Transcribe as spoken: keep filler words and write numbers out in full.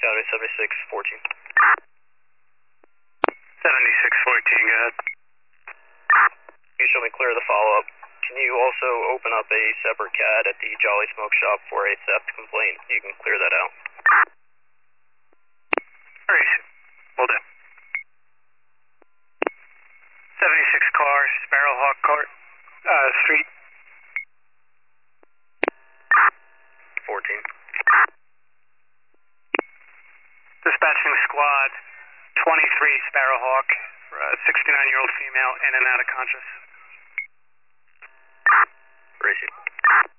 County seventy-six fourteen. seventy-six fourteen, go ahead. You show me clear of the follow-up. Can you also open up a separate C A D at the Jolly Smoke Shop for a theft complaint? You can clear that out. Alright, will do. seventy-six car, Sparrowhawk Court, uh, Street. fourteen. Dispatching squad, twenty-three Sparrowhawk, uh, sixty-nine-year-old female, in and out of conscious. Racing.